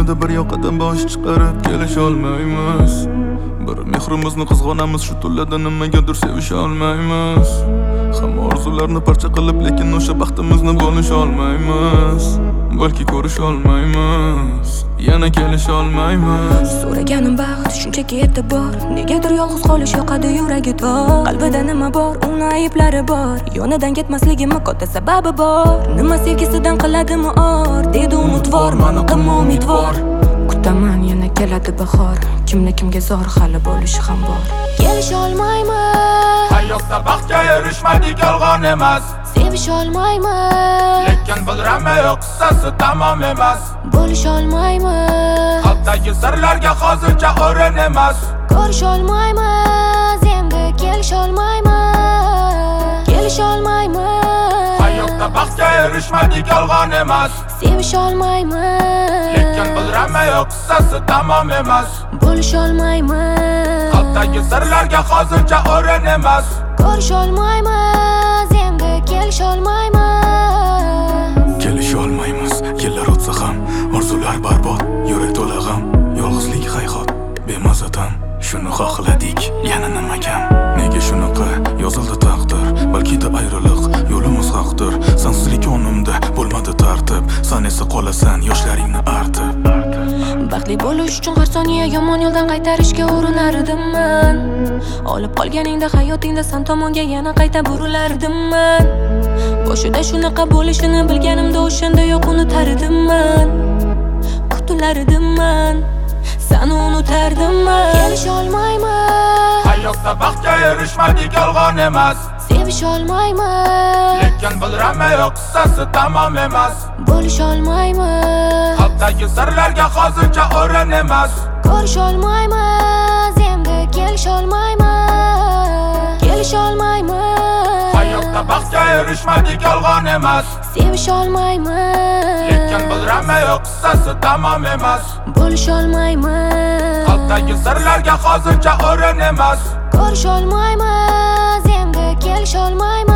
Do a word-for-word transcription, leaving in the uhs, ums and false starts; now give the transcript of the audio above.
Yana-da bir yoqadan bosh chiqarib kelisha olmaymiz. Bir mehrimizni qizg'onamiz, shu to'lada nimagadir sevisha olmaymiz. Hamma orzularni parcha qilib, lekin o'sha baxtimizni bo'lisha olmaymiz. Balki ko'risha olmaymiz, yana kelisha olmaymiz. So'raganim baxt shunchaki e'tibor, negadir yolg'iz qolish yoqadi yuragi tor. Qalbida nima bor, uni ayblari bor, yonidan ketmasligim katta sababi bor. Nima sevgisidan qiladimi or, dedi umidvor, mana qilma umidvor. Kutaman yana keladi bahor, kimni kimga zor hali bo'lishi ham bor. Kelisha olmaymiz, hayotda baxtga erishmadik yolg'on emas. Sevisha olmaymiz, lekin bilramayok qissasi tamom emas. bo'lisha olmaymiz, qalbdagi sirlarga hozircha o'rin emas. ko'risha olmaymiz, endi kelisha olmaymiz, kelisha olmaymiz. Hayotda baxtga erishmadik yolg'on emas. Sevisha olmaymiz, lekin bilramayok qissasi tamom emas. bo'lisha olmaymiz, qalbdagi sirlarga hozircha o'rin emas. ko'risha olmaymiz, endi kelisha olmaymiz. Kelisha olmaymiz, yillar o'tsa ham orzular barbod, yurak to'la g'am, yolg'izlik hayhot, bemazatan. Shuni xohladik, yana nima kam? Nega shunaqa yozildi taqdir? Balki-da ayriliq yo'limiz haqdir. Sensizlik yonimda bo'lmadi tartib, sen esa qolasan yoshlaringni artib. Baxtli bo'lish uchun har soniya yomon yo'ldan qaytarishga urinardimman. Olib qolganingda hayotingda sen tomonga yana qayta burilardimman. Boshida shunaqa bo'lishini bilganimda o'shanda yo'q unutardimman. Kutilardimman, seni unutardimman. Kelisha olmaymiz, hayotda baxtga erishmadik yolg'on emas. sevisha olmaymiz, lekin bilramayok qissasi tamom emas. bo'lisha olmaymiz, qalbdagi sirlarga hozircha o'rin emas. ko'risha olmaymiz, endi kelisha olmaymiz, kelisha olmaymiz. Hayotda baxtga erishmadik yolg'on emas. Sevisha olmaymiz, lekin bilramayok qissasi tamom emas. bo'lisha olmaymiz, qalbdagi sirlarga hozircha o'rin emas. ko'risha olmaymiz, endi kelisha olmaymiz.